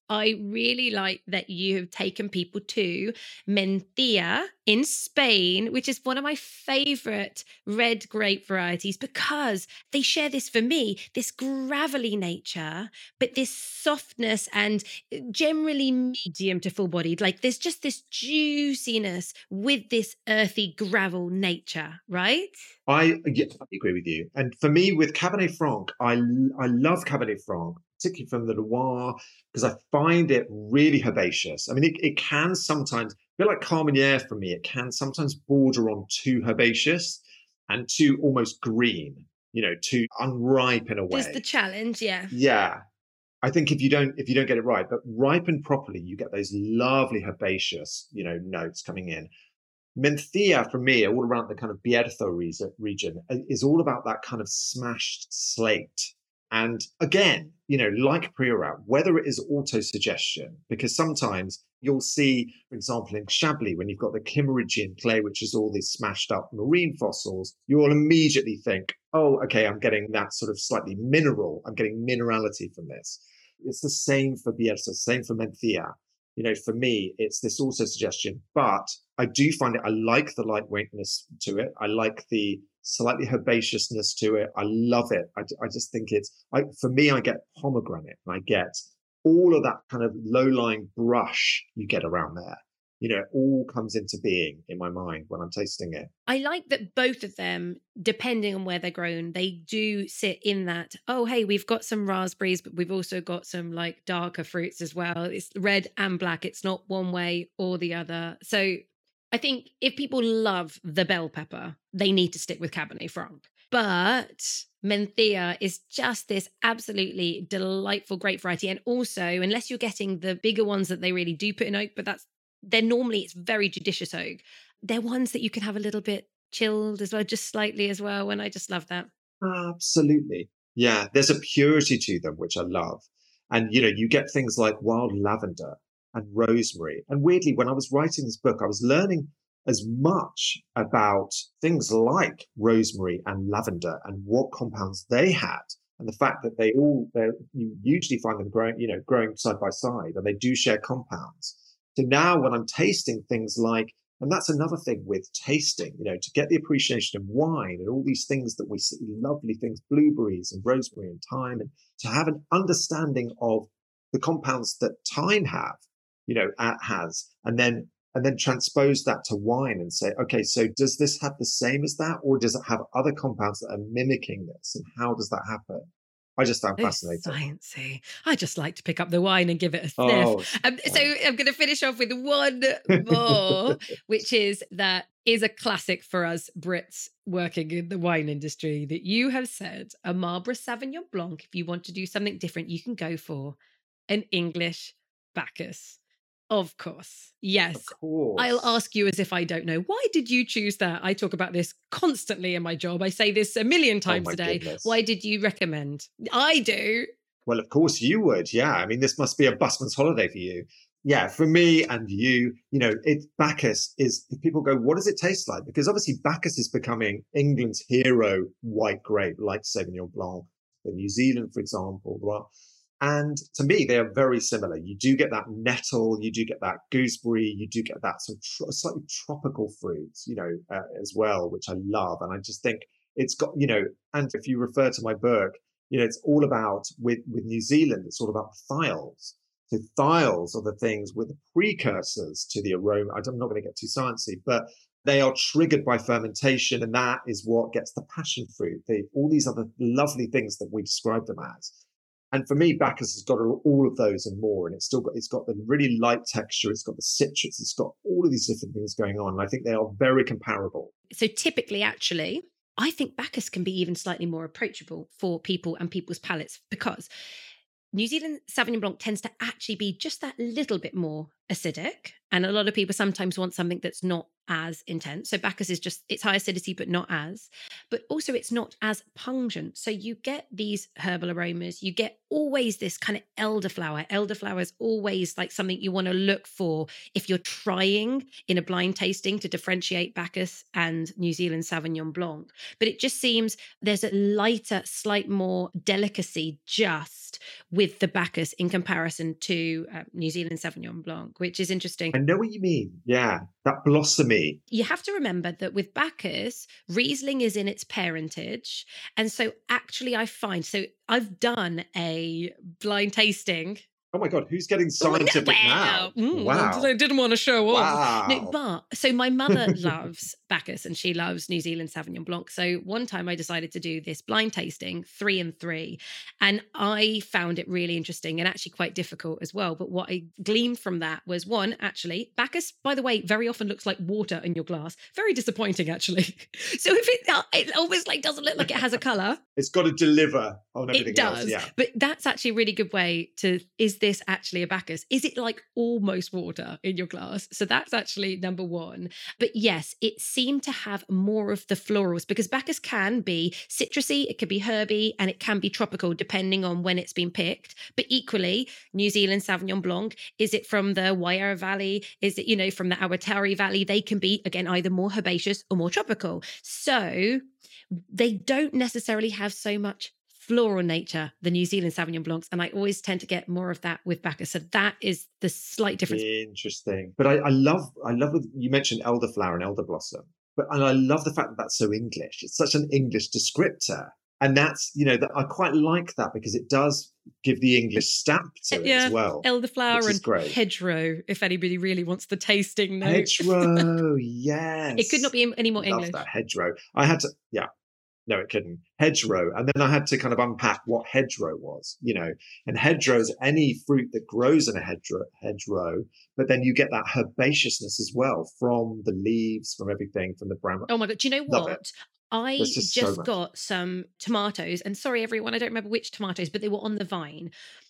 I really like that you have taken people to Mencia in Spain, which is one of my favorite red grape varieties because they share this for me, this gravelly nature, but this softness and generally medium to full bodied. Like there's just this juiciness with this earthy gravel nature, right? I, yeah, I agree with you. And for me, with Cabernet Franc, I, I love Cabernet Franc, particularly from the Loire, because I find it really herbaceous. I mean, it, it can sometimes, a bit like Carmenere for me, it can sometimes border on too herbaceous and too almost green, you know, too unripe in a way. There's the challenge, yeah. Yeah. I think if you don't if you don't get it right, but ripened properly, you get those lovely herbaceous, you know, notes coming in. Mencia, for me, all around the kind of Bierzo region, is all about that kind of smashed slate. And again, you know, like Priorat, whether it is autosuggestion, because sometimes you'll see, for example, in Chablis, when you've got the Kimmeridgian clay, which is all these smashed up marine fossils, you'll immediately think, oh, okay, I'm getting that sort of slightly mineral. I'm getting minerality from this. It's the same for Bierzo, same for Mencia. You know, for me, it's this autosuggestion, but I do find it, I like the lightweightness to it. I like the slightly herbaceousness to it. I love it. I, I just think it's, I, for me, I get pomegranate and I get all of that kind of low-lying brush you get around there. You know, it all comes into being in my mind when I'm tasting it. I like that both of them, depending on where they're grown, they do sit in that, oh, hey, we've got some raspberries, but we've also got some like darker fruits as well. It's red and black. It's not one way or the other. So I think if people love the bell pepper, they need to stick with Cabernet Franc. But Mencia is just this absolutely delightful grape variety. And also, unless you're getting the bigger ones that they really do put in oak, but that's they're normally, it's very judicious oak. They're ones that you can have a little bit chilled as well, just slightly as well. And I just love that. Absolutely. Yeah. There's a purity to them, which I love. And, you know, you get things like wild lavender and rosemary. And weirdly, when I was writing this book, I was learning as much about things like rosemary and lavender and what compounds they had. And the fact that they all, you usually find them growing, you know, growing side by side, and they do share compounds. So now when I'm tasting things like, and that's another thing with tasting, you know, to get the appreciation of wine and all these things that we see, lovely things, blueberries and rosemary and thyme, and to have an understanding of the compounds that thyme have, you know, has, and then and then transpose that to wine and say, okay, so does this have the same as that, or does it have other compounds that are mimicking this, and how does that happen? I just found fascinating. Sciencey. I just like to pick up the wine and give it a sniff. Oh, um, so I'm going to finish off with one more, which is that is a classic for us Brits working in the wine industry, that you have said a Marlborough Sauvignon Blanc, if you want to do something different, you can go for an English Bacchus. Of course. Yes. Of course. I'll ask you as if I don't know. Why did you choose that? I talk about this constantly in my job. I say this a million times oh a day. Goodness. Why did you recommend? I do. Well, of course you would. Yeah. I mean, this must be a busman's holiday for you. Yeah. For me and you, you know, it Bacchus is, if people go, what does it taste like? Because obviously Bacchus is becoming England's hero white grape, like Sauvignon Blanc, in New Zealand, for example. Well, and to me, they are very similar. You do get that nettle, you do get that gooseberry, you do get that sort of tro- slightly tropical fruits, you know, uh, as well, which I love. And I just think it's got, you know, and if you refer to my book, you know, it's all about, with, with New Zealand, it's all about thiols. So thiols are the things with the precursors to the aroma. I'm not going to get too sciencey, but they are triggered by fermentation. And that is what gets the passion fruit, the, all these other lovely things that we describe them as. And for me, Bacchus has got all of those and more, and it's still got, it's got the really light texture, it's got the citrus, it's got all of these different things going on. And I think they are very comparable. So typically, actually, I think Bacchus can be even slightly more approachable for people and people's palates, because New Zealand Sauvignon Blanc tends to actually be just that little bit more acidic. And a lot of people sometimes want something that's not as intense. So Bacchus is just, it's high acidity, but not as. But also it's not as pungent. So you get these herbal aromas, you get always this kind of elderflower. Elderflower is always like something you want to look for if you're trying in a blind tasting to differentiate Bacchus and New Zealand Sauvignon Blanc. But it just seems there's a lighter, slight more delicacy just with the Bacchus in comparison to uh, New Zealand Sauvignon Blanc, which is interesting. I know what you mean. Yeah, that blossomy. You have to remember that with Bacchus, Riesling is in its parentage. And so actually I find, so I've done a blind tasting. Oh my God, who's getting scientific wow. now? Mm, Wow. I didn't want to show off. Wow. No, but so my mother loves Bacchus and she loves New Zealand Sauvignon Blanc. So one time I decided to do this blind tasting, three and three. And I found it really interesting and actually quite difficult as well. But what I gleaned from that was one, actually, Bacchus, by the way, very often looks like water in your glass. Very disappointing, actually. So if it, it almost like doesn't look like it has a colour. It's got to deliver on everything It does. else. Yeah. But that's actually a really good way to, is this actually a Bacchus? Is it like almost water in your glass? So that's actually number one. But yes, it seemed to have more of the florals because Bacchus can be citrusy, it can be herby, and it can be tropical depending on when it's been picked. But equally, New Zealand Sauvignon Blanc, is it from the Wairau Valley? Is it, you know, from the Awatere Valley? They can be, again, either more herbaceous or more tropical. So they don't necessarily have so much floral nature, the New Zealand Sauvignon Blancs, and I always tend to get more of that with Bacchus. So that is the slight difference. Interesting. But I, I love, I love what you mentioned elderflower and elder blossom, but and I love the fact that that's so English. It's such an English descriptor. And that's, you know, that I quite like that because it does give the English stamp to it yeah, as well. Elderflower and great. hedgerow, if anybody really wants the tasting note. Hedgerow, yes. It could not be any more Love English. that hedgerow. I had to, yeah. No, it couldn't. Hedgerow. And then I had to kind of unpack what hedgerow was, you know, and hedgerow is any fruit that grows in a hedgerow, hedgerow, but then you get that herbaceousness as well from the leaves, from everything, from the bramble. Oh my God. Do you know Love what? it. I There's just, just so got some tomatoes, and sorry, everyone, I don't remember which tomatoes, but they were on the vine.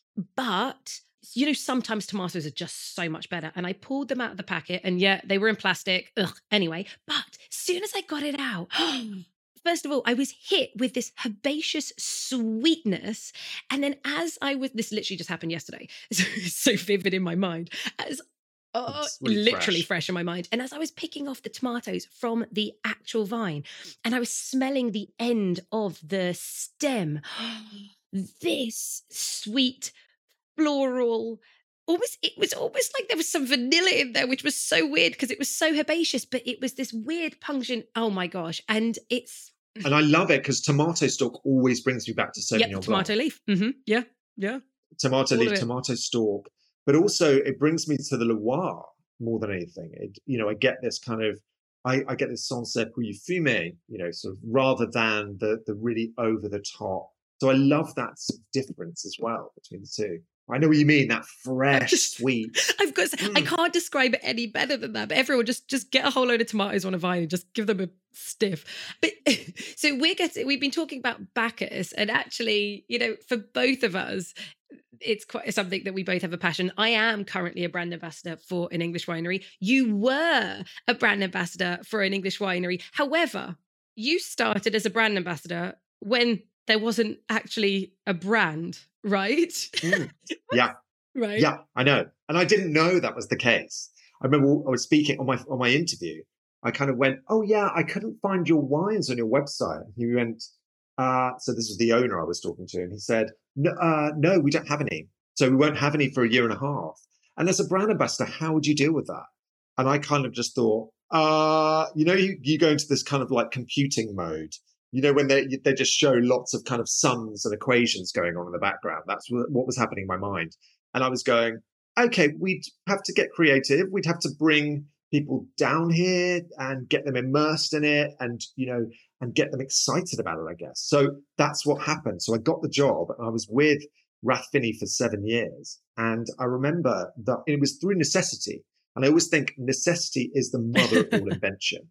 But you know, sometimes tomatoes are just so much better. And I pulled them out of the packet, and yeah, they were in plastic. Ugh. Anyway, but as soon as I got it out, first of all, I was hit with this herbaceous sweetness. And then as I was, this literally just happened yesterday. So it's so vivid in my mind. As Oh, really literally fresh. fresh in my mind. And as I was picking off the tomatoes from the actual vine, and I was smelling the end of the stem, this sweet, floral, almost, it was almost like there was some vanilla in there, which was so weird because it was so herbaceous, but it was this weird pungent, oh my gosh. And it's... And I love it because tomato stalk always brings me back to Sauvignon Yep, Blanc. tomato leaf. Mm-hmm. Yeah, yeah. Tomato All of leaf, it. tomato stalk. But also it brings me to the Loire more than anything. It, you know, I get this kind of, I, I get this Sancerre Pouilly Fumé, you know, sort of rather than the the really over the top. So I love that sort of difference as well between the two. I know what you mean, that fresh, sweet. I've got, Mm. I can't describe it any better than that. But everyone just just get a whole load of tomatoes on a vine and just give them a stiff. But so we're getting, we've been talking about Bacchus, and actually, you know, for both of us, it's quite something that we both have a passion. I am currently a brand ambassador for an English winery. You were a brand ambassador for an English winery. However, you started as a brand ambassador when there wasn't actually a brand, right? Mm. Yeah. Right. Yeah, I know. And I didn't know that was the case. I remember I was speaking on my on my interview. I kind of went, oh yeah, I couldn't find your wines on your website. He went, uh, so this was the owner I was talking to, and he said, no, uh, no, we don't have any. So we won't have any for a year and a half. And as a brand ambassador, how would you deal with that? And I kind of just thought, uh, you know, you, you go into this kind of like computing mode, you know, when they they just show lots of kind of sums and equations going on in the background. That's what was happening in my mind. And I was going, okay, we'd have to get creative. We'd have to bring people down here and get them immersed in it and, you know, and get them excited about it, I guess. So that's what happened. So I got the job and I was with Rathfinney for seven years. And I remember that it was through necessity. And I always think necessity is the mother of all invention.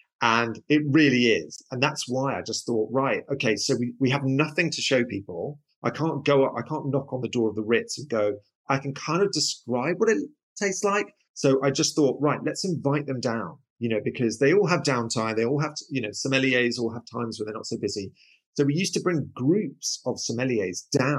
And it really is. And that's why I just thought, right, okay, so we, we have nothing to show people. I can't go up, I can't knock on the door of the Ritz and go, I can kind of describe what it tastes like. So I just thought, right, let's invite them down, you know, because they all have downtime. They all have, to, you know, sommeliers all have times when they're not so busy. So we used to bring groups of sommeliers down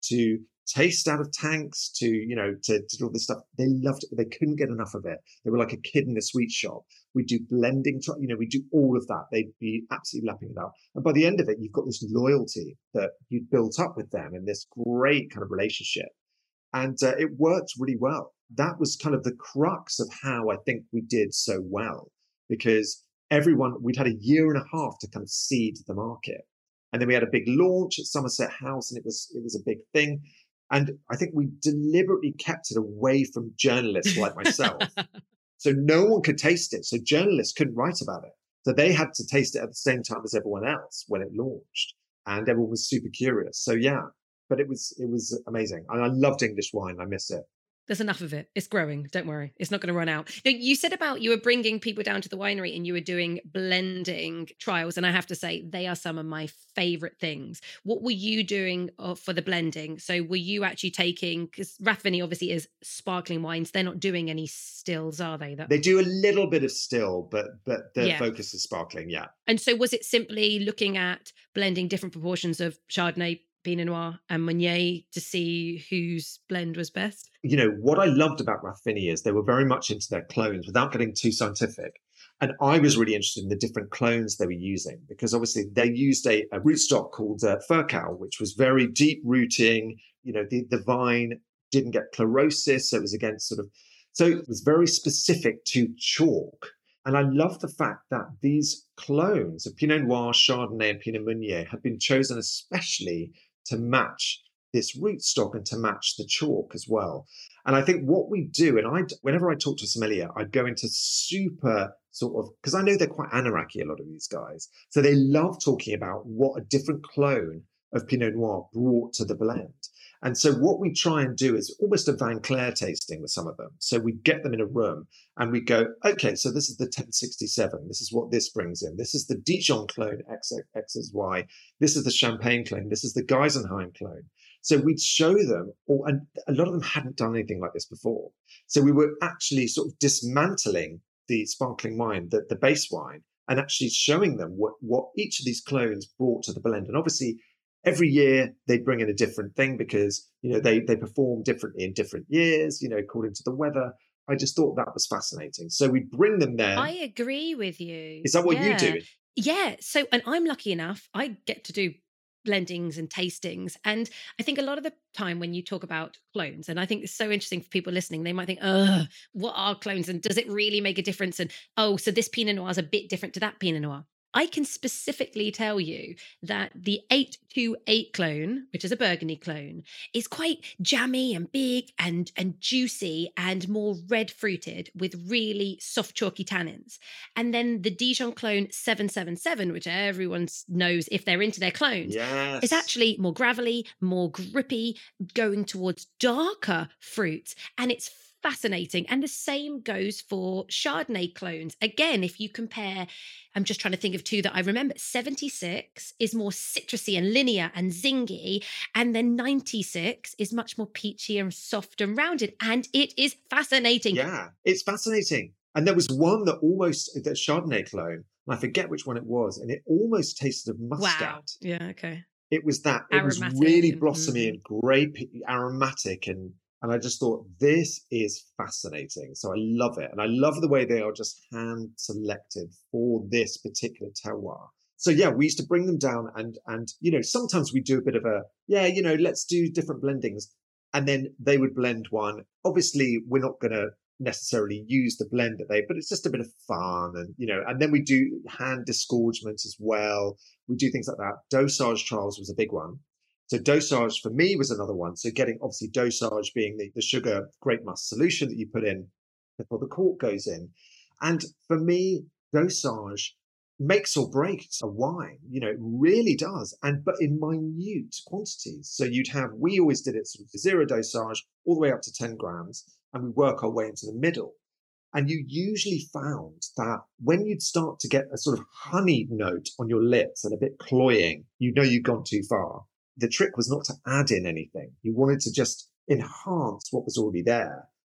to taste out of tanks, to, you know, to, to do all this stuff. They loved it. They couldn't get enough of it. They were like a kid in a sweet shop. We do blending, you know, we do all of that. They'd be absolutely lapping it up. And by the end of it, you've got this loyalty that you'd built up with them and this great kind of relationship. And uh, it worked really well. That was kind of the crux of how I think we did so well, because everyone, we'd had a year and a half to kind of seed the market. And then we had a big launch at Somerset House, and it was it was a big thing. And I think we deliberately kept it away from journalists like myself. So no one could taste it. So journalists couldn't write about it. So they had to taste it at the same time as everyone else when it launched. And everyone was super curious. So yeah, but it was it was amazing. And I loved English wine. I miss it. There's enough of it. It's growing. Don't worry. It's not going to run out. Now, you said about you were bringing people down to the winery and you were doing blending trials. And I have to say, they are some of my favorite things. What were you doing uh, for the blending? So were you actually taking, because Rathvinny obviously is sparkling wines. They're not doing any stills, are they? That- they do a little bit of still, but but their yeah. focus is sparkling. Yeah. And so was it simply looking at blending different proportions of Chardonnay, Pinot Noir and Meunier to see whose blend was best? You know, what I loved about Rathvinny is they were very much into their clones without getting too scientific. And I was really interested in the different clones they were using, because obviously they used a, a rootstock called uh, Furcal, which was very deep rooting. You know, the, the vine didn't get chlorosis, so it was against sort of, so it was very specific to chalk. And I love the fact that these clones of Pinot Noir, Chardonnay, and Pinot Meunier had been chosen especially to match this rootstock and to match the chalk as well. And I think what we do, and I, whenever I talk to a sommelier, I'd go into super sort of, because I know they're quite anarchy, a lot of these guys. So they love talking about what a different clone of Pinot Noir brought to the blend. And so what we try and do is almost a Van Clair tasting with some of them. So we get them in a room and we go, okay, so this is the ten sixty-seven. This is what this brings in. This is the Dijon clone X X Y. This is the Champagne clone. This is the Geisenheim clone. So we'd show them, or, and a lot of them hadn't done anything like this before. So we were actually sort of dismantling the sparkling wine, the, the base wine, and actually showing them what, what each of these clones brought to the blend. And obviously, every year they bring in a different thing because, you know, they, they perform differently in different years, you know, according to the weather. I just thought that was fascinating. So we bring them there. I agree with you. Is that what yeah. you do? Yeah. So, and I'm lucky enough, I get to do blendings and tastings. And I think a lot of the time when you talk about clones, and I think it's so interesting for people listening, they might think, oh, what are clones? And does it really make a difference? And, oh, so this Pinot Noir is a bit different to that Pinot Noir. I can specifically tell you that the eight two eight clone, which is a Burgundy clone, is quite jammy and big and, and juicy and more red fruited with really soft chalky tannins. And then the Dijon clone seven seven seven, which everyone knows if they're into their clones, yes. is actually more gravelly, more grippy, going towards darker fruits. And it's fascinating. And the same goes for Chardonnay clones. Again, if you compare, I'm just trying to think of two that I remember. seventy-six is more citrusy and linear and zingy. And then ninety-six is much more peachy and soft and rounded. And it is fascinating. Yeah, it's fascinating. And there was one that almost, that Chardonnay clone, and I forget which one it was, and it almost tasted of muscat. Wow. Yeah, okay. It was that. It Aromatic. was really blossomy mm-hmm. and great, aromatic, and And I just thought, this is fascinating. So I love it. And I love the way they are just hand selected for this particular terroir. So yeah, we used to bring them down and, and, you know, sometimes we do a bit of a, yeah, you know, let's do different blendings. And then they would blend one. Obviously, we're not going to necessarily use the blend that they, but it's just a bit of fun. And, you know, and then we do hand disgorgement as well. We do things like that. Dosage trials was a big one. So dosage for me was another one. So getting, obviously, dosage being the, the sugar grape must solution that you put in before the cork goes in. And for me, dosage makes or breaks a wine. You know, it really does. And but in minute quantities. So you'd have, we always did it sort of zero dosage all the way up to ten grams, and we work our way into the middle. And you usually found that when you'd start to get a sort of honey note on your lips and a bit cloying, you know you've gone too far. The trick was not to add in anything. You wanted to just enhance what was already there.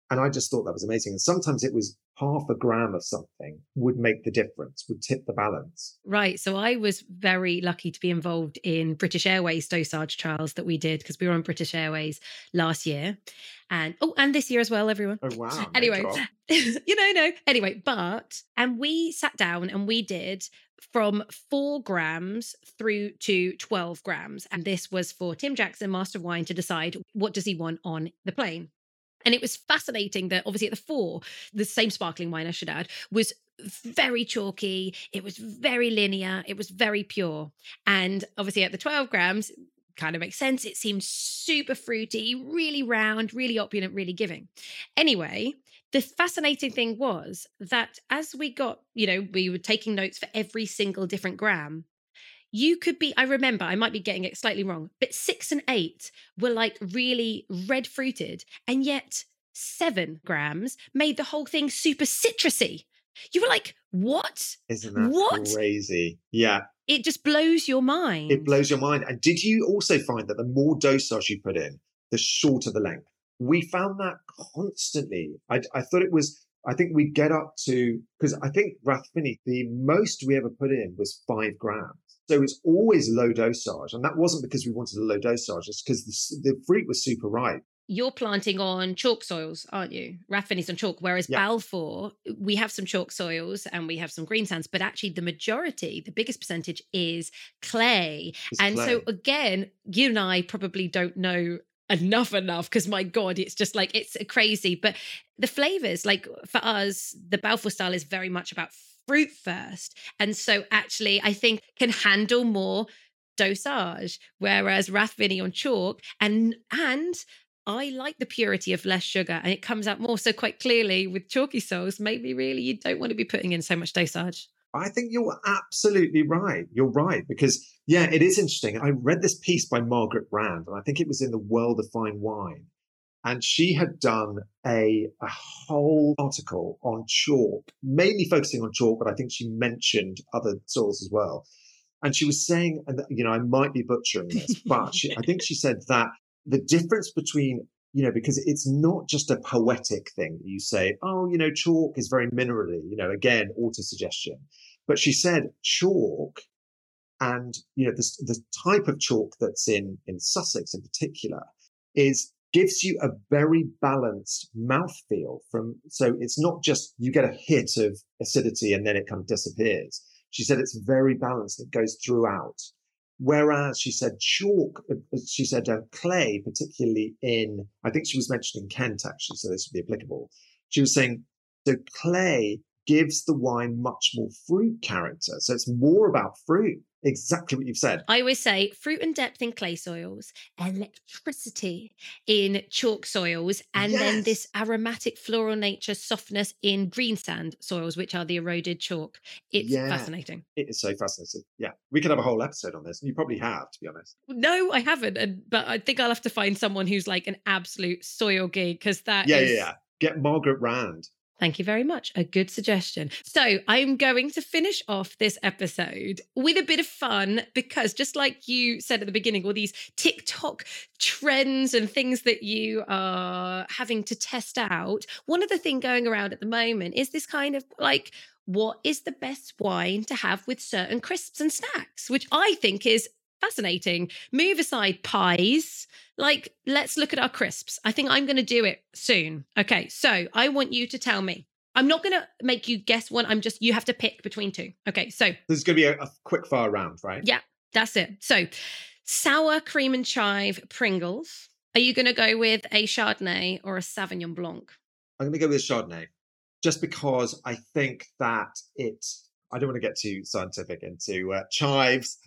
And I just thought that was amazing. And sometimes it was half a gram of something would make the difference, would tip the balance. Right. So I was very lucky to be involved in British Airways dosage trials that we did because we were on British Airways last year. And oh, and this year as well, everyone. Oh, wow. Anyway, you know, no. Anyway, but, and we sat down and we did from four grams through to twelve grams. And this was for Tim Jackson, Master of Wine, to decide what does he want on the plane. And it was fascinating that obviously at the four, the same sparkling wine, I should add, was very chalky. It was very linear. It was very pure. And obviously at the twelve grams, kind of makes sense. It seemed super fruity, really round, really opulent, really giving. Anyway, the fascinating thing was that as we got, you know, we were taking notes for every single different gram. You could be, I remember, I might be getting it slightly wrong, but six and eight were like really red fruited. And yet seven grams made the whole thing super citrusy. You were like, what? Isn't that what? crazy? Yeah. It just blows your mind. It blows your mind. And did you also find that the more dosage you put in, the shorter the length? We found that constantly. I, I thought it was, I think we'd get up to, because I think Rathfinny, the most we ever put in was five grams. So it's always low dosage. And that wasn't because we wanted a low dosage, it's because the, the fruit was super ripe. You're planting on chalk soils, aren't you? Rathfinny's on chalk, whereas yeah. Balfour, we have some chalk soils and we have some green sands, but actually the majority, the biggest percentage is clay. It's and clay. So again, you and I probably don't know enough enough because my God, it's just like, it's crazy. But the flavors, like for us, the Balfour style is very much about fruit first. And so actually, I think can handle more dosage, whereas Rathfinny on chalk and, and I like the purity of less sugar and it comes out more. So quite clearly with chalky soils, maybe really you don't want to be putting in so much dosage. I think you're absolutely right. You're right. Because, yeah, it is interesting. I read this piece by Margaret Rand, and I think it was in the World of Fine Wine. And she had done a, a whole article on chalk, mainly focusing on chalk, but I think she mentioned other soils as well. And she was saying, and you know, I might be butchering this, but she, I think she said that the difference between, you know, because it's not just a poetic thing that you say, oh, you know, chalk is very minerally, you know, again, autosuggestion. But she said chalk and, you know, the, the type of chalk that's in, in Sussex in particular is gives you a very balanced mouthfeel from, so it's not just you get a hit of acidity and then it kind of disappears. She said it's very balanced. It goes throughout. Whereas she said chalk, she said uh, clay, particularly in, I think she was mentioning Kent actually, so this would be applicable. She was saying, so clay gives the wine much more fruit character. So it's more about fruit. Exactly what you've said. I always say fruit and depth in clay soils, electricity in chalk soils, and yes. then this aromatic floral nature softness in green sand soils, which are the eroded chalk. It's yeah. fascinating. It is so fascinating. Yeah. We could have a whole episode on this. And you probably have, to be honest. No, I haven't. And, but I think I'll have to find someone who's like an absolute soil geek because that yeah, is... Yeah, yeah, get Margaret Rand. Thank you very much. A good suggestion. So I'm going to finish off this episode with a bit of fun because just like you said at the beginning, all these TikTok trends and things that you are having to test out. One of the things going around at the moment is this kind of like, what is the best wine to have with certain crisps and snacks, which I think is fascinating. Move aside pies. Like, let's look at our crisps. I think I'm going to do it soon. Okay, so I want you to tell me. I'm not going to make you guess one. I'm just, you have to pick between two. Okay, so. This is going to be a, a quick fire round, right? Yeah, that's it. So, sour cream and chive Pringles. Are you going to go with a Chardonnay or a Sauvignon Blanc? I'm going to go with a Chardonnay. Just because I think that it, I don't want to get too scientific into uh, chives.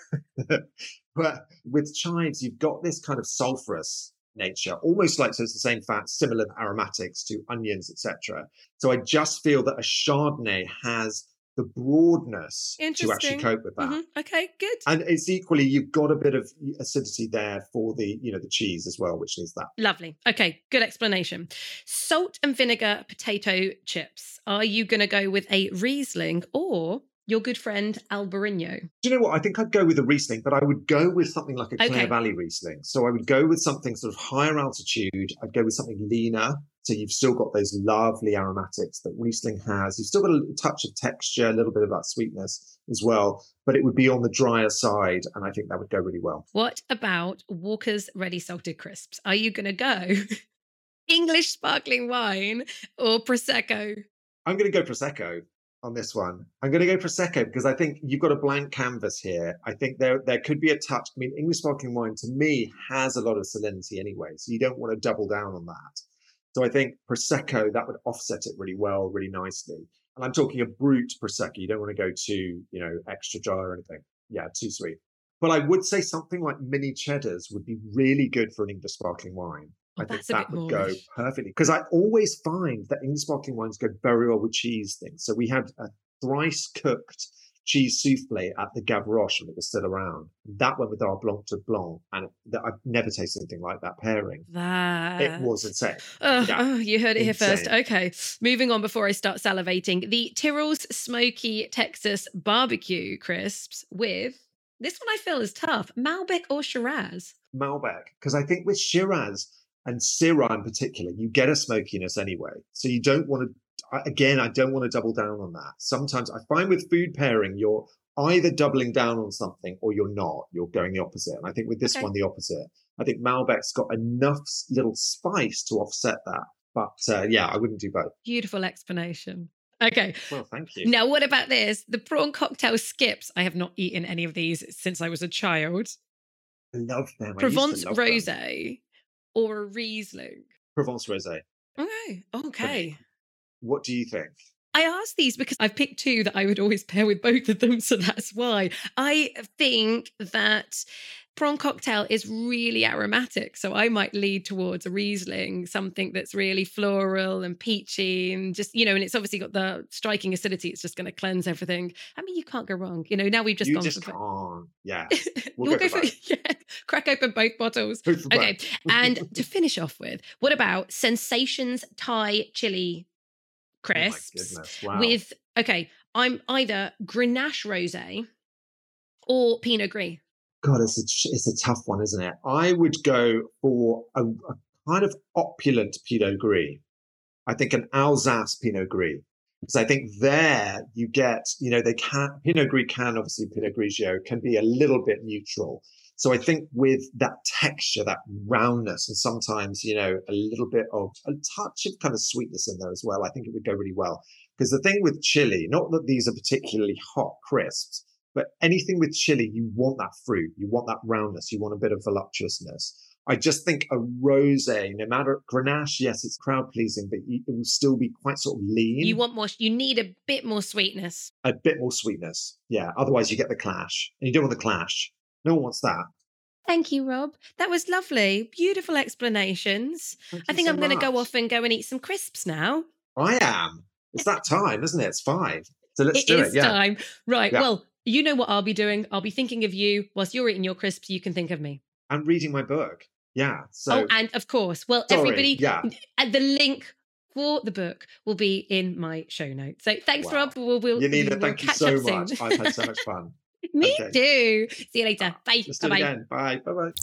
But with chives, you've got this kind of sulfurous nature, almost like, so it's the same fat, similar aromatics to onions, et cetera. So I just feel that a Chardonnay has the broadness to actually cope with that. Mm-hmm. Okay, good. And it's equally, you've got a bit of acidity there for the, you know, the cheese as well, which needs that. Lovely. Okay, good explanation. Salt and vinegar potato chips. Are you going to go with a Riesling or your good friend Albarino? Do you know what? I think I'd go with a Riesling, but I would go with something like a Clare Okay. Valley Riesling. So I would go with something sort of higher altitude. I'd go with something leaner. So you've still got those lovely aromatics that Riesling has. You've still got a touch of texture, a little bit of that sweetness as well, but it would be on the drier side. And I think that would go really well. What about Walker's Ready Salted Crisps? Are you going to go English sparkling wine or Prosecco? I'm going to go Prosecco on this one. I'm going to go Prosecco because I think you've got a blank canvas here. I think there there could be a touch. I mean, English sparkling wine to me has a lot of salinity anyway, so you don't want to double down on that. So I think Prosecco, that would offset it really well, really nicely. And I'm talking a brute Prosecco. You don't want to go too, you know, extra dry or anything. Yeah, too sweet. But I would say something like mini cheddars would be really good for an English sparkling wine. Oh, I think that's a that bit would more. go perfectly. Because I always find that English sparkling wines go very well with cheese things. So we had a thrice cooked cheese souffle at the Gavroche when it was still around. That went with our Blanc de Blanc. And that, I've never tasted anything like that pairing. That. It was insane. Oh, Yeah. oh, you heard it here first. Insane. Okay, moving on before I start salivating. The Tyrrell's Smoky Texas Barbecue Crisps with, this one I feel is tough, Malbec or Shiraz? Malbec. Because I think with Shiraz and Syrah in particular, you get a smokiness anyway. So you don't want to, again, I don't want to double down on that. Sometimes I find with food pairing, you're either doubling down on something or you're not. You're going the opposite. And I think with this Okay. one, the opposite. I think Malbec's got enough s- little spice to offset that. But uh, yeah, I wouldn't do both. Beautiful explanation. Okay, Well, thank you. now what about this? The prawn cocktail skips. I have not eaten any of these since I was a child. I love them. I used to Provence love them. Rosé or a Riesling? Provence Rosé. Okay, okay. What do you think? I asked these because I've picked two that I would always pair with both of them, so that's why. I think that prawn cocktail is really aromatic, so I might lead towards a Riesling, something that's really floral and peachy and just, you know, and it's obviously got the striking acidity. It's just going to cleanse everything. I mean, you can't go wrong. You know, now we've just you gone just for... can't. Yeah. We'll, We'll go, go for for, both. yeah, crack open both bottles. Go for Okay, both. and to finish off with, what about Sensations Thai Chili Oh my Crisps? goodness. Wow. With, okay, I'm either Grenache Rosé or Pinot Gris. God, it's a, it's a tough one, isn't it? I would go for a, a kind of opulent Pinot Gris. I think an Alsace Pinot Gris. Because I think there you get, you know, they can, Pinot Gris can, obviously Pinot Grigio can be a little bit neutral. So I think with that texture, that roundness, and sometimes, you know, a little bit of a touch of kind of sweetness in there as well, I think it would go really well. Because the thing with chili, not that these are particularly hot crisps, but anything with chili, you want that fruit, you want that roundness, you want a bit of voluptuousness. I just think a rosé, no matter Grenache, yes, it's crowd pleasing, but it will still be quite sort of lean. You want more, you need a bit more sweetness. a bit more sweetness. Yeah. Otherwise, you get the clash, and you don't want the clash. No one wants that. Thank you, Rob. That was lovely. Beautiful explanations. Thank I you think so I'm going to go much. off and go and eat some crisps now. I am. It's that time, isn't it? It's five. So let's It do is it. Yeah. time. Right. Yeah. Well, you know what I'll be doing. I'll be thinking of you whilst you're eating your crisps. You can think of me. I'm reading my book. Yeah. So oh, and of course, well, sorry, everybody, yeah. uh, the link for the book will be in my show notes. So thanks, Wow. Rob. We'll, we'll, we Yanina, will thank you catch so up soon. much. I've had so much fun. Me Okay. too. See you later. Bye. Let's do it Bye-bye. again. Bye. Bye. Bye.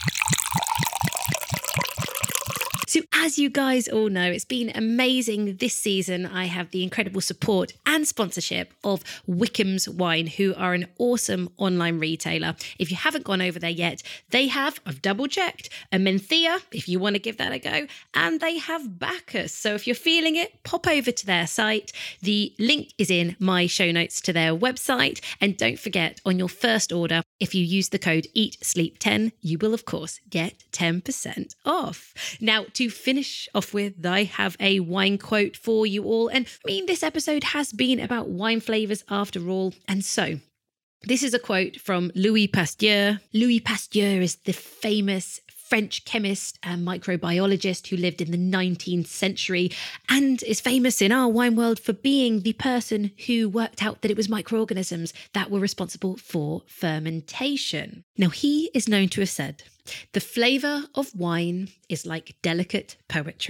So as you guys all know, it's been amazing this season. I have the incredible support and sponsorship of Wickham's Wine, who are an awesome online retailer. If you haven't gone over there yet, they have, I've double checked, a Menthea, if you want to give that a go, and they have Bacchus. So if you're feeling it, pop over to their site. The link is in my show notes to their website. And don't forget, on your first order, if you use the code eat sleep ten, you will, of course, get ten percent off. Now, to finish off with, I have a wine quote for you all. And I mean, this episode has been about wine flavours after all. And so, this is a quote from Louis Pasteur. Louis Pasteur is the famous French chemist and microbiologist who lived in the nineteenth century and is famous in our wine world for being the person who worked out that it was microorganisms that were responsible for fermentation. Now, he is known to have said, "The flavour of wine is like delicate poetry."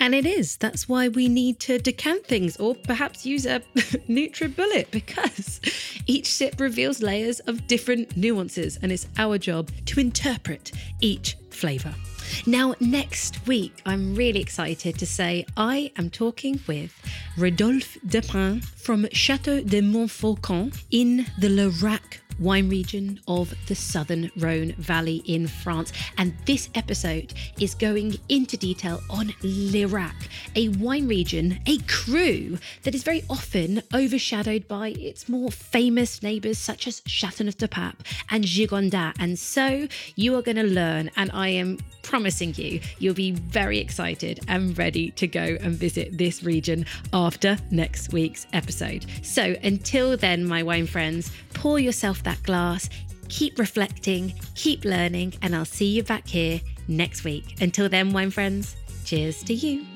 And it is. That's why we need to decant things or perhaps use a NutriBullet, because each sip reveals layers of different nuances and it's our job to interpret each flavour. Now, next week, I'm really excited to say I am talking with Rodolphe Deprin from Chateau de Montfaucon in the Larac wine region of the southern Rhone Valley in France. And this episode is going into detail on Lirac, a wine region, a cru that is very often overshadowed by its more famous neighbours such as Châteauneuf-du-Pape and Gigondas. And so you are going to learn, and I am promising you, you'll be very excited and ready to go and visit this region after next week's episode. So until then, my wine friends, pour yourself that glass, keep reflecting, keep learning, and I'll see you back here next week. Until then, wine friends, cheers to you.